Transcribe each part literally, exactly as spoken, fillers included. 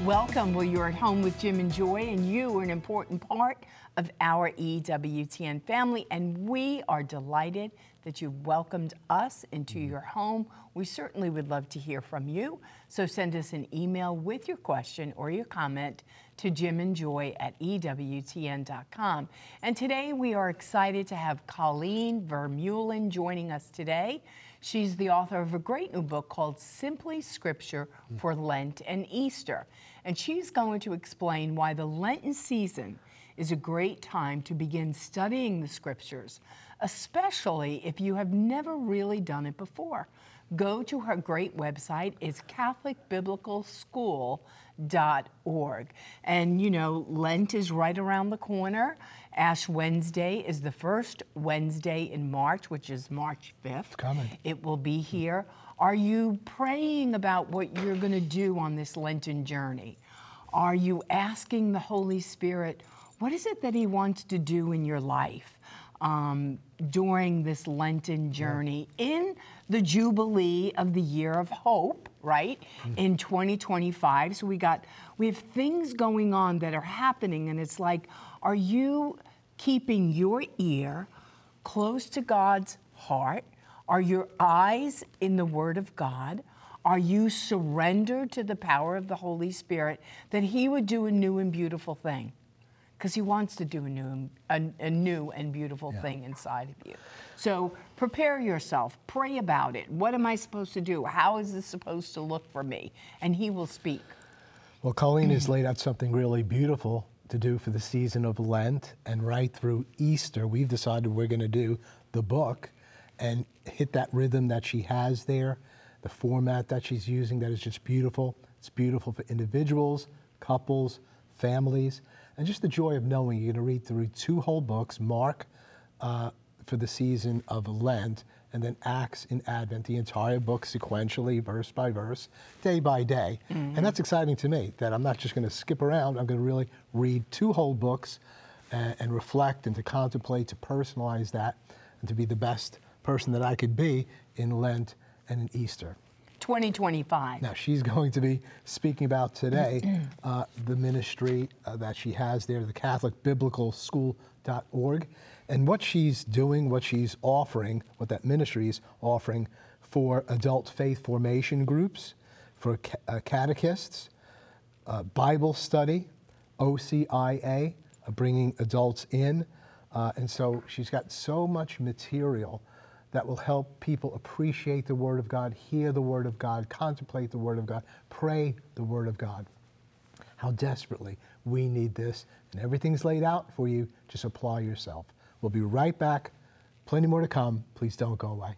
Welcome. Well, you're at home with Jim and Joy, and you are an important part of our E W T N family, and we are delighted that you welcomed us into your home. We certainly would love to hear from you, so send us an email with your question or your comment to jimandjoy at E W T N dot com. And today we are excited to have Colleen Vermeulen joining us today. She's the author of a great new book called Simply Scripture for Lent and Easter. And she's going to explain why the Lenten season is a great time to begin studying the scriptures, especially if you have never really done it before. Go to her great website. It's Catholic Biblical School dot org. And you know, Lent is right around the corner. Ash Wednesday is the first Wednesday in March, which is March fifth. It's coming. It will be here. Are you praying about what you're going to do on this Lenten journey? Are you asking the Holy Spirit, what is it that he wants to do in your life um, during this Lenten journey yeah. in the Jubilee of the Year of Hope, right, mm. in twenty twenty-five? So we got, we have things going on that are happening, and it's like, are you keeping your ear close to God's heart? Are your eyes in the Word of God? Are you surrendered to the power of the Holy Spirit that he would do a new and beautiful thing? Because he wants to do a new, a, a new and beautiful yeah. thing inside of you. So prepare yourself, pray about it. What am I supposed to do? How is this supposed to look for me? And he will speak. Well, Colleen has laid out something really beautiful to do for the season of Lent, and right through Easter, we've decided we're going to do the book and hit that rhythm that she has there, the format that she's using that is just beautiful. It's beautiful for individuals, couples, families, and just the joy of knowing you're going to read through two whole books, Mark uh, for the season of Lent, and then Acts in Advent, the entire book sequentially, verse by verse, day by day. Mm-hmm. And that's exciting to me, that I'm not just going to skip around, I'm going to really read two whole books and, and reflect and to contemplate, to personalize that, and to be the best person that I could be in Lent and in Easter. twenty twenty-five. Now, she's going to be speaking about today uh, the ministry uh, that she has there, the Catholic Biblical School dot org, and what she's doing, what she's offering, what that ministry is offering for adult faith formation groups, for ca- uh, catechists, uh, Bible study, O C I A, uh, bringing adults in. Uh, and so she's got so much material that will help people appreciate the Word of God, hear the Word of God, contemplate the Word of God, pray the Word of God. How desperately we need this, and everything's laid out for you. Just apply yourself. We'll be right back. Plenty more to come. Please don't go away.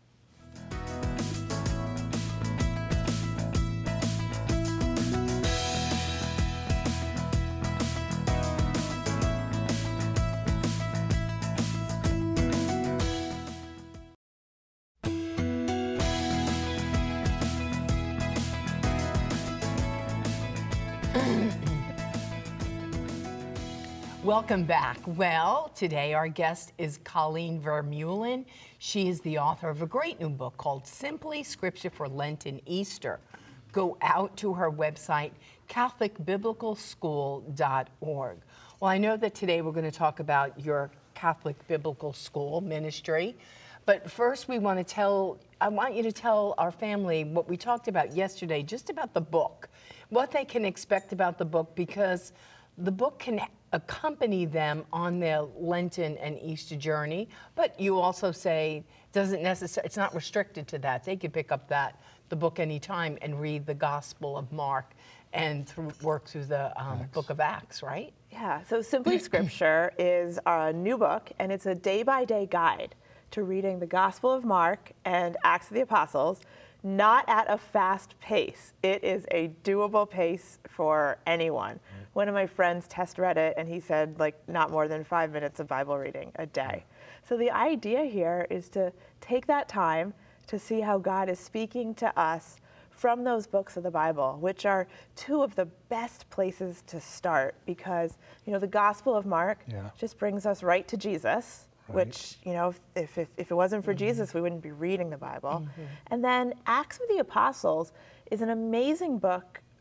Welcome back. Well, today our guest is Colleen Vermeulen. She is the author of a great new book called Simply Scripture for Lent and Easter. Go out to her website, Catholic Biblical School dot org. Well, I know that today we're going to talk about your Catholic Biblical School ministry, but first we want to tell, I want you to tell our family what we talked about yesterday, just about the book, what they can expect about the book, because the book can accompany them on their Lenten and Easter journey, but you also say doesn't necessarily, it's not restricted to that. They could pick up that the book anytime and read the Gospel of Mark and through, work through the um, book of Acts, right? Yeah, so Simply Scripture is a new book, and it's a day-by-day guide to reading the Gospel of Mark and Acts of the Apostles, not at a fast pace. It is a doable pace for anyone. Mm-hmm. One of my friends test read it, and he said, like, not more than five minutes of Bible reading a day. Mm-hmm. So the idea here is to take that time to see how God is speaking to us from those books of the Bible, which are two of the best places to start, because, you know, the Gospel of Mark yeah. just brings us right to Jesus. Right. Which, you know, if, if, if it wasn't for mm-hmm. Jesus, we wouldn't be reading the Bible. Mm-hmm. And then Acts of the Apostles is an amazing book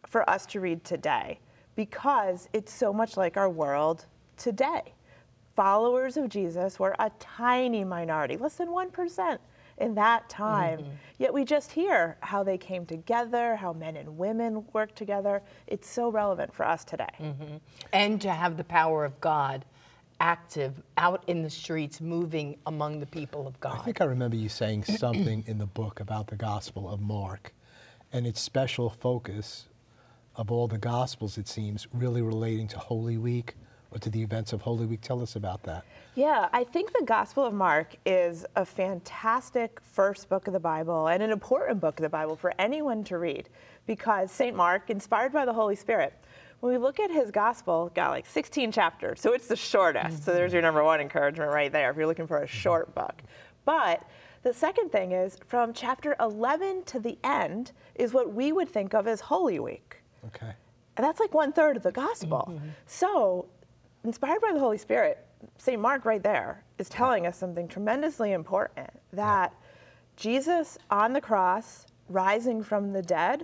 for us to read today because it's so much like our world today. Followers of Jesus were a tiny minority, less than one percent in that time. Mm-hmm. Yet we just hear how they came together, how men and women worked together. It's so relevant for us today. Mm-hmm. And to have the power of God active out in the streets, moving among the people of God. I think I remember you saying something in the book about the Gospel of Mark and its special focus of all the Gospels, it seems, really relating to Holy Week or to the events of Holy Week. Tell us about that. Yeah, I think the Gospel of Mark is a fantastic first book of the Bible and an important book of the Bible for anyone to read because Saint Mark, inspired by the Holy Spirit, when we look at his gospel, got like sixteen chapters, so it's the shortest. Mm-hmm. So there's your number one encouragement right there if you're looking for a short book. But the second thing is from chapter eleven to the end is what we would think of as Holy Week. Okay. And that's like one third of the gospel. Mm-hmm. So inspired by the Holy Spirit, Saint Mark right there is telling us something tremendously important, that yeah. Jesus on the cross, rising from the dead,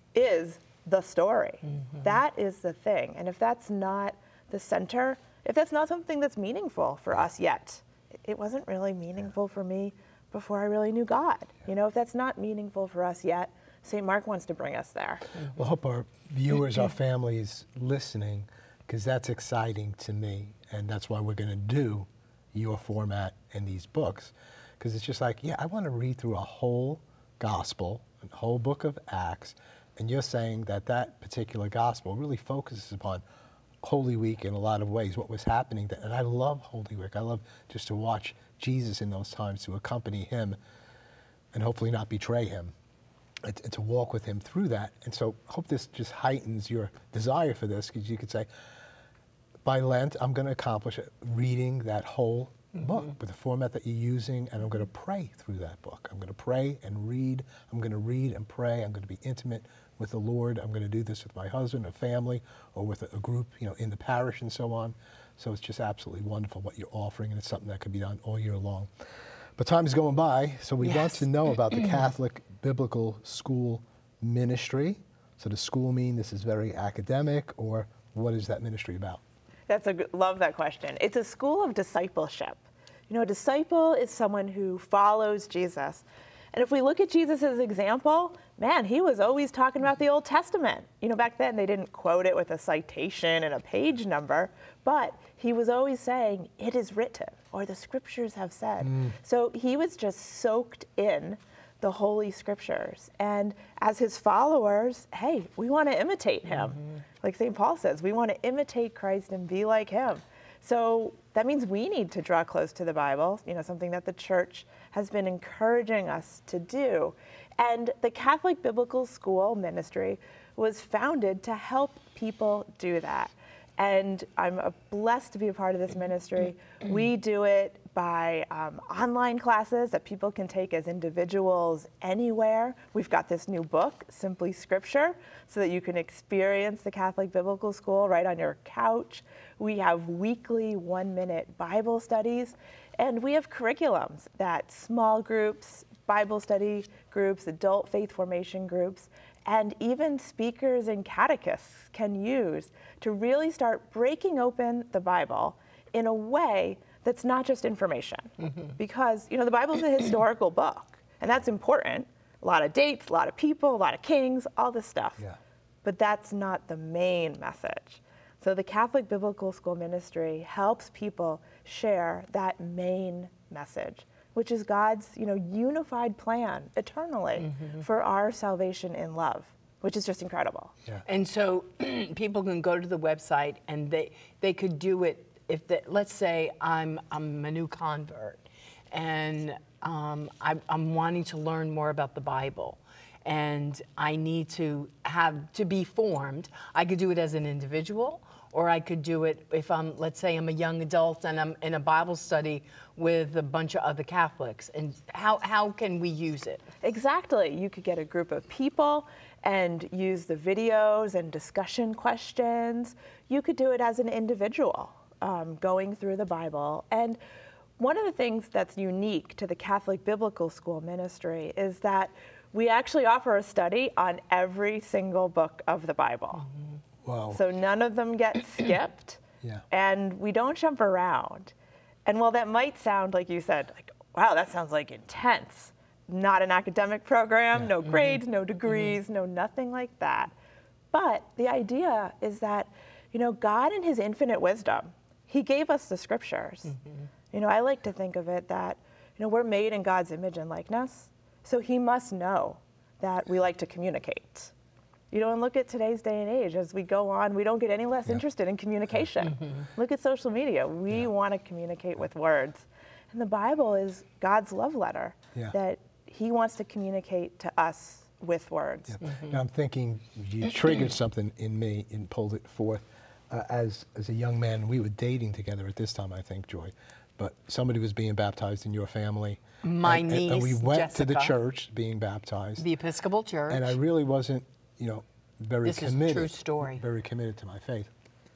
is the story. Mm-hmm. That is the thing. And if that's not the center, if that's not something that's meaningful for us yet, it wasn't really meaningful for me before I really knew God. You know, if that's not meaningful for us yet, Saint Mark wants to bring us there. Mm-hmm. Well, I hope our viewers, our families listening, because that's exciting to me. And that's why we're going to do your format in these books. Because it's just like, yeah, I want to read through a whole gospel, a whole book of Acts. And you're saying that that particular gospel really focuses upon Holy Week in a lot of ways, what was happening then. And I love Holy Week. I love just to watch Jesus in those times, to accompany him and hopefully not betray him, and, and to walk with him through that. And so I hope this just heightens your desire for this, because you could say, by Lent, I'm going to accomplish it, reading that whole mm-hmm. book with the format that you're using, and I'm going to pray through that book. I'm going to pray and read. I'm going to read and pray. I'm going to be intimate with the Lord. I'm going to do this with my husband, a family, or with a, a group, you know, in the parish and so on. So it's just absolutely wonderful what you're offering, and it's something that could be done all year long. But time is going by, so we yes. want to know about the Catholic Biblical School Ministry. So does school mean this is very academic, or what is that ministry about? That's a good, love that question. It's a school of discipleship. You know, a disciple is someone who follows Jesus. And if we look at Jesus' example, man, he was always talking about the Old Testament. You know, back then they didn't quote it with a citation and a page number, but he was always saying, it is written, or the scriptures have said. Mm. So he was just soaked in the Holy Scriptures. And as his followers, hey, we want to imitate him. Mm-hmm. Like Saint Paul says, we want to imitate Christ and be like him. So that means we need to draw close to the Bible, you know, something that the church has been encouraging us to do. And the Catholic Biblical School Ministry was founded to help people do that. And I'm blessed to be a part of this ministry. We do it by um, online classes that people can take as individuals anywhere. We've got this new book, Simply Scripture, so that you can experience the Catholic Biblical School right on your couch. We have weekly one-minute Bible studies, and we have curriculums that small groups, Bible study groups, adult faith formation groups, and even speakers and catechists can use to really start breaking open the Bible in a way that's not just information. Mm-hmm. Because, you know, the Bible is a historical book, and that's important. A lot of dates, a lot of people, a lot of kings, all this stuff. Yeah. But that's not the main message. So the Catholic Biblical School Ministry helps people share that main message, which is God's, you know, unified plan eternally mm-hmm. for our salvation in love, which is just incredible. Yeah. And so people can go to the website and they they could do it if they, let's say I'm I'm a new convert and um, I, I'm wanting to learn more about the Bible and I need to have to be formed. I could do it as an individual, or I could do it if I'm, let's say I'm a young adult and I'm in a Bible study with a bunch of other Catholics. And how, how can we use it? Exactly. You could get a group of people and use the videos and discussion questions. You could do it as an individual, um, going through the Bible. And one of the things that's unique to the Catholic Biblical School Ministry is that We actually offer a study on every single book of the Bible. Wow. So none of them get skipped, Yeah. and we don't jump around. And while that might sound, like you said, like, wow, that sounds like intense. Not an academic program, Yeah. no grades, no degrees, no nothing like that. But the idea is that, you know, God in his infinite wisdom, he gave us the scriptures. You know, I like to think of it that, you know, we're made in God's image and likeness, so he must know that we like to communicate. You know, and look at today's day and age. As we go on, we don't get any less Yeah. interested in communication. Look at social media. We Yeah. want to communicate with words. And the Bible is God's love letter Yeah. that he wants to communicate to us with words. Yeah. Now I'm thinking you triggered something in me and pulled it forth. Uh, as as a young man, we were dating together at this time, I think, Joy. But somebody was being baptized in your family. My and, and- and we niece, went to the Jessica. church being baptized. The Episcopal Church. And I really wasn't, you know, very This is a committed. true story. Very committed to my faith.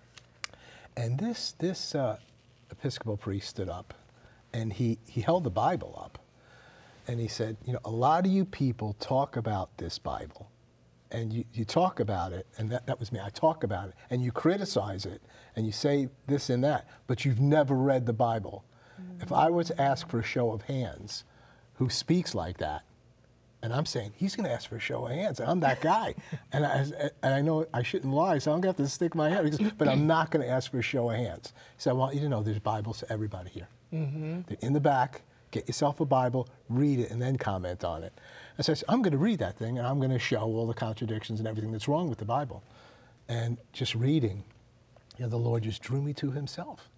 And this this uh, Episcopal priest stood up, and he he held the Bible up, and he said, you know, a lot of you people talk about this Bible, and you, you talk about it, and that, that was me. I talk about it, and you criticize it, and you say this and that, but you've never read the Bible. Mm-hmm. If I were to ask for a show of hands, who speaks like that? And I'm saying, he's going to ask for a show of hands. And I'm that guy. and, I, and I know I shouldn't lie, so I'm going to have to stick my head. Because, but I'm not going to ask for a show of hands. So I want you to know there's Bibles to everybody here. Mm-hmm. They're in the back. Get yourself a Bible, read it, and then comment on it. And so I said, I'm going to read that thing, and I'm going to show all the contradictions and everything that's wrong with the Bible. And just reading, you know, the Lord just drew me to himself.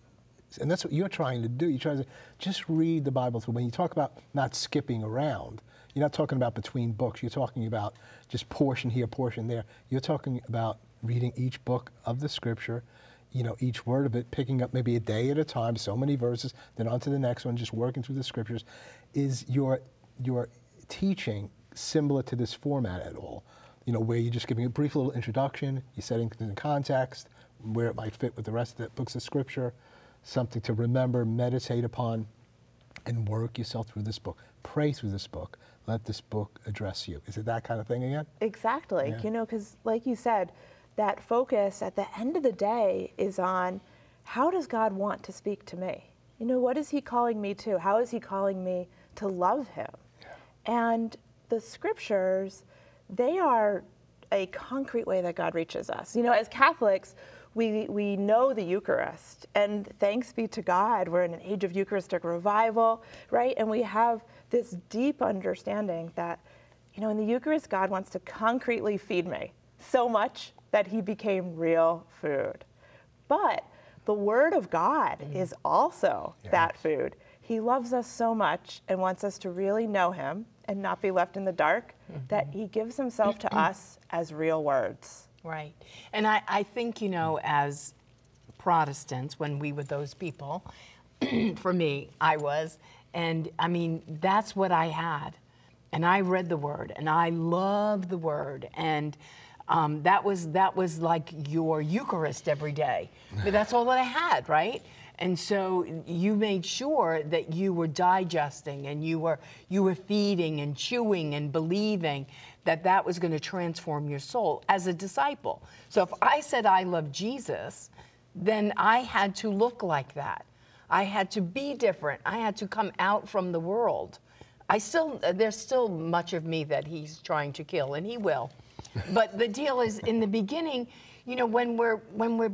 And that's what you're trying to do. You're trying to just read the Bible through. When you talk about not skipping around, you're not talking about between books. You're talking about just portion here, portion there. You're talking about reading each book of the Scripture, you know, each word of it, picking up maybe a day at a time, so many verses, then on to the next one, just working through the Scriptures. Is your your teaching similar to this format at all? You know, where you're just giving a brief little introduction, you're setting things in context, where it might fit with the rest of the books of Scripture, something to remember, meditate upon, and work yourself through this book. Pray through this book. Let this book address you. Is it that kind of thing again? Exactly. Yeah. You know, because like you said, that focus at the end of the day is on how does God want to speak to me? You know, what is he calling me to? How is he calling me to love him? Yeah. And the scriptures, they are a concrete way that God reaches us. You know, as Catholics, we, we know the Eucharist, and thanks be to God, we're in an age of Eucharistic revival, right? And we have this deep understanding that, you know, in the Eucharist, God wants to concretely feed me so much that he became real food. But the Word of God mm. is also yes. that food. He loves us so much and wants us to really know him and not be left in the dark, mm-hmm. that he gives himself to us as real words. Right. And I, I think, you know, as Protestants, when we were those people, for me, I was, and I mean, that's what I had. And I read the Word, and I loved the Word, and um, that was that was like your Eucharist every day. But that's all that I had, right? And so you made sure that you were digesting, and you were you were feeding and chewing and believing that that was going to transform your soul as a disciple. So if I said I love Jesus, then I had to look like that. I had to be different. I had to come out from the world. I still, there's still much of me that he's trying to kill, and he will. But the deal is, in the beginning, you know, when we're when we're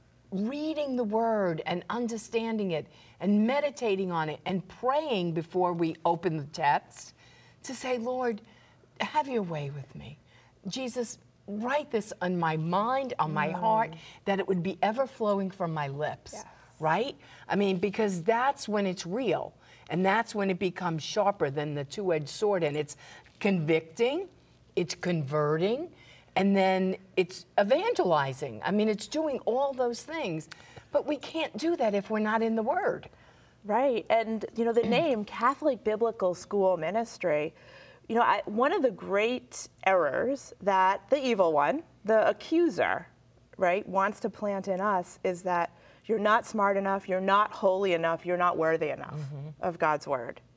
reading the Word and understanding it and meditating on it and praying before we open the text, to say, Lord, have your way with me. Jesus, write this on my mind, on my mm. heart, that it would be ever flowing from my lips. Yes. Right? I mean, because that's when it's real. And that's when it becomes sharper than the two-edged sword. And it's convicting, it's converting, and then it's evangelizing. I mean, it's doing all those things. But we can't do that if we're not in the Word. Right. And, you know, the name Catholic Biblical School Ministry, you know, I, one of the great errors that the evil one, the accuser, right, wants to plant in us is that you're not smart enough, you're not holy enough, you're not worthy enough mm-hmm. of God's Word.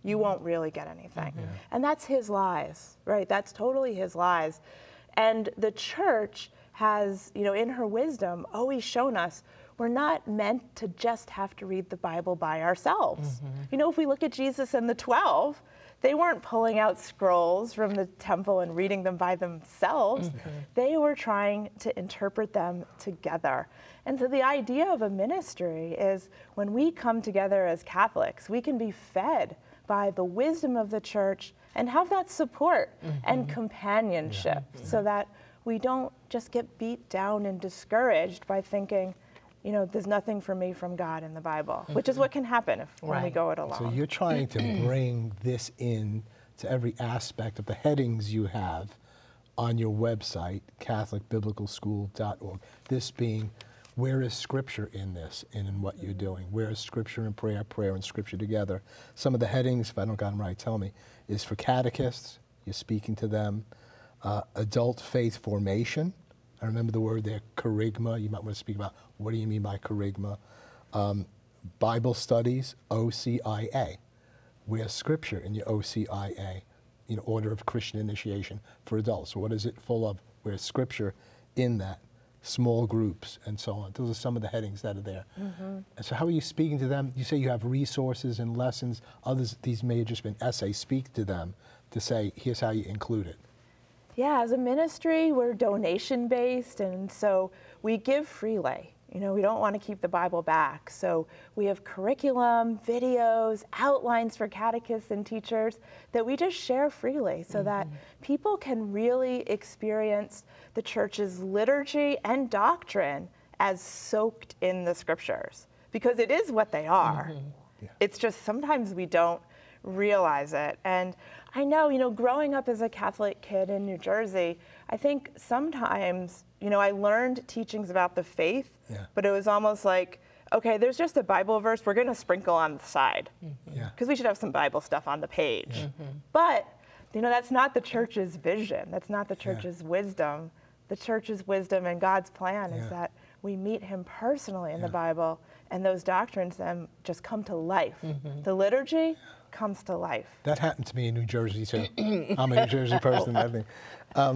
you won't really get anything. Mm-hmm. And that's his lies, right? That's totally his lies. And the church has, you know, in her wisdom, always shown us we're not meant to just have to read the Bible by ourselves. Mm-hmm. You know, if we look at Jesus and the twelve, they weren't pulling out scrolls from the temple and reading them by themselves. Mm-hmm. They were trying to interpret them together. And so the idea of a ministry is when we come together as Catholics, we can be fed by the wisdom of the church and have that support mm-hmm. and companionship yeah. so that we don't just get beat down and discouraged by thinking, you know, there's nothing for me from God in the Bible, mm-hmm. which is what can happen if right. when we go it alone. So you're trying to bring this in to every aspect of the headings you have on your website, Catholic Biblical School dot org. This being, where is Scripture in this and in what you're doing? Where is Scripture and prayer, prayer and Scripture together? Some of the headings, if I don't got them right, tell me, is for catechists, you're speaking to them, uh, adult faith formation. I remember the word there, charisma. You might want to speak about what do you mean by charisma. Um, Bible studies, O C I A. Where's Scripture in your O C I A? You know, Order of Christian Initiation for adults. What is it full of? Where's Scripture in that? Small groups and so on. Those are some of the headings that are there. Mm-hmm. And so how are you speaking to them? You say you have resources and lessons. Others, these may have just been essays. Speak to them to say, here's how you include it. Yeah, as a ministry, we're donation-based, and so we give freely. You know, we don't want to keep the Bible back. So we have curriculum, videos, outlines for catechists and teachers that we just share freely so mm-hmm. that people can really experience the church's liturgy and doctrine as soaked in the scriptures, because it is what they are. Mm-hmm. Yeah. It's just sometimes we don't realize it. And I know, you know, growing up as a Catholic kid in New Jersey, I think sometimes, you know, I learned teachings about the faith, yeah. but it was almost like, okay, there's just a Bible verse we're going to sprinkle on the side, because mm-hmm. yeah. we should have some Bible stuff on the page. Yeah. Mm-hmm. But, you know, that's not the church's vision. That's not the church's yeah. wisdom. The church's wisdom and God's plan yeah. is that we meet him personally in yeah. the Bible, and those doctrines then just come to life. Mm-hmm. The liturgy comes to life. That happened to me in New Jersey too. I'm a New Jersey person. I think. Um,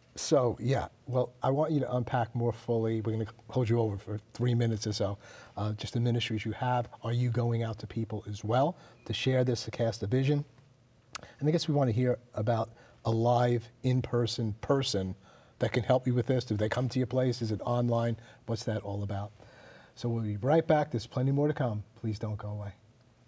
so yeah, well, I want you to unpack more fully. We're going to hold you over for three minutes or so. Uh, just the ministries you have. Are you going out to people as well to share this, to cast a vision? And I guess we want to hear about a live, in-person person that can help you with this. Do they come to your place? Is it online? What's that all about? So we'll be right back. There's plenty more to come. Please don't go away.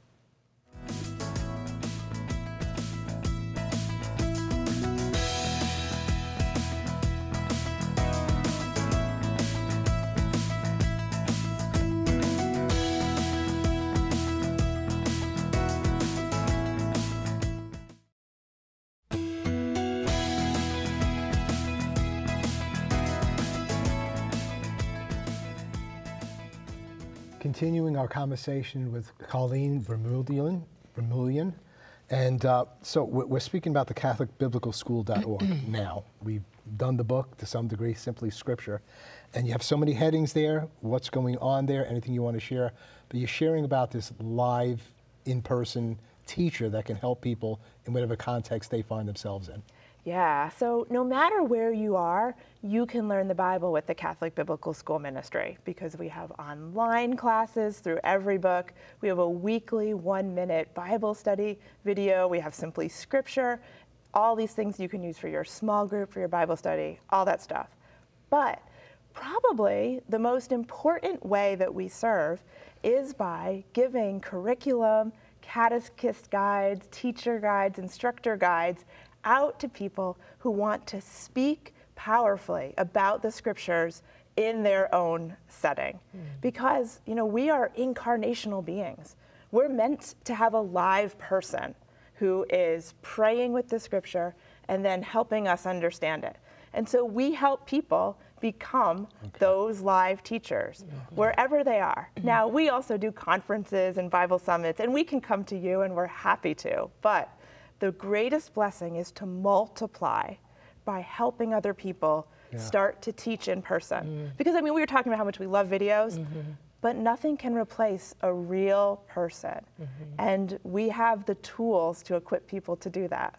Continuing our conversation with Colleen Vermeulen, Vermeulen. And uh, so we're speaking about the Catholic Biblical School dot org now. We've done the book to some degree, Simply Scripture. And you have so many headings there, what's going on there, anything you want to share. But you're sharing about this live, in-person teacher that can help people in whatever context they find themselves in. Yeah, so no matter where you are, you can learn the Bible with the Catholic Biblical School Ministry, because we have online classes through every book. We have a weekly one-minute Bible study video. We have Simply Scripture, all these things you can use for your small group, for your Bible study, all that stuff. But probably the most important way that we serve is by giving curriculum, catechist guides, teacher guides, instructor guides out to people who want to speak powerfully about the scriptures in their own setting. Mm. Because, you know, we are incarnational beings. We're meant to have a live person who is praying with the scripture and then helping us understand it. And so we help people become okay. those live teachers mm-hmm. wherever they are. Mm-hmm. Now, we also do conferences and Bible summits, and we can come to you, and we're happy to. But the greatest blessing is to multiply by helping other people yeah. start to teach in person. Mm. Because, I mean, we were talking about how much we love videos. Mm-hmm. but nothing can replace a real person. Mm-hmm. And we have the tools to equip people to do that.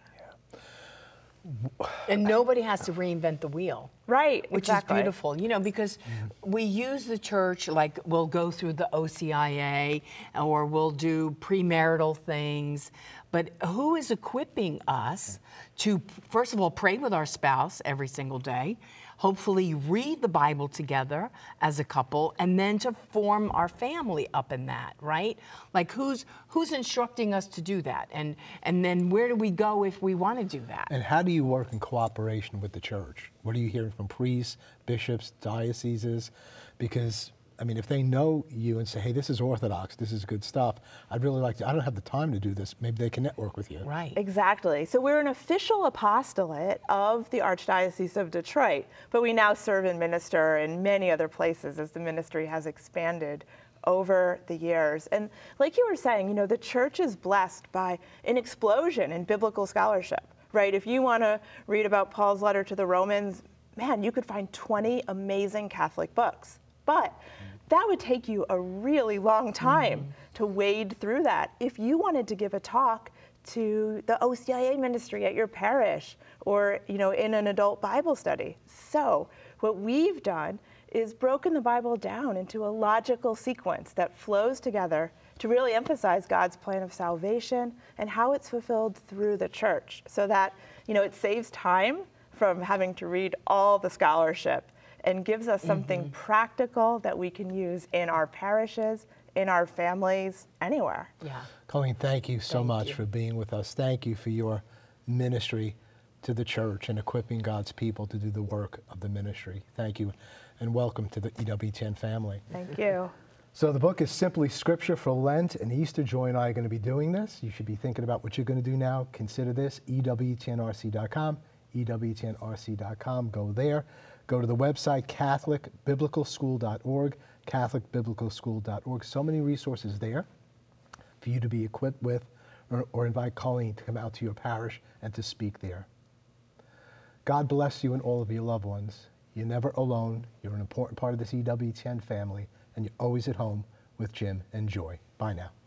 And nobody has to reinvent the wheel. Right, Which exactly. is beautiful, you know, because mm-hmm. we use the church, like we'll go through the O C I A or we'll do premarital things, but who is equipping us to, first of all, pray with our spouse every single day, hopefully read the Bible together as a couple, and then to form our family up in that, right? Like who's who's instructing us to do that? And and then where do we go if we want to do that? And how do you work in cooperation with the church? What are you hearing from priests, bishops, dioceses? Because, I mean, if they know you and say, hey, this is Orthodox, this is good stuff, I'd really like to, I don't have the time to do this, maybe they can network with you. Right. Exactly. So we're an official apostolate of the Archdiocese of Detroit, but we now serve and minister in many other places as the ministry has expanded over the years. And like you were saying, you know, the church is blessed by an explosion in biblical scholarship, right? If you want to read about Paul's letter to the Romans, man, you could find twenty amazing Catholic books. But that would take you a really long time mm-hmm. to wade through that. If you wanted to give a talk to the O C I A ministry at your parish or, you know, in an adult Bible study. So what we've done is broken the Bible down into a logical sequence that flows together to really emphasize God's plan of salvation and how it's fulfilled through the church, so that, you know, it saves time from having to read all the scholarship and gives us something mm-hmm. practical that we can use in our parishes, in our families, anywhere. Yeah. Colleen, thank you so thank much you. for being with us. Thank you for your ministry to the church and equipping God's people to do the work of the ministry. Thank you, and welcome to the E W T N family. Thank you. So the book is Simply Scripture for Lent and Easter. Joy and I are going to be doing this. You should be thinking about what you're going to do now. Consider this, E W T N R C dot com, E W T N R C dot com. Go there. Go to the website, Catholic Biblical School dot org, Catholic Biblical School dot org. So many resources there for you to be equipped with, or, or invite Colleen to come out to your parish and to speak there. God bless you and all of your loved ones. You're never alone. You're an important part of this E W T N family, and you're always at home with Jim and Joy. Bye now.